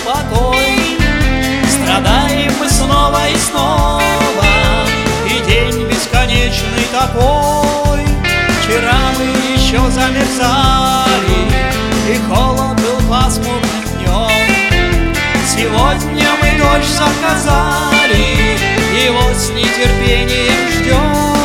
покой. Страдаем мы снова и снова, и день бесконечный такой. Вчера мы еще замерзали, и холод был пасмурным днем. Сегодня мы дождь заказали, его с нетерпением ждем.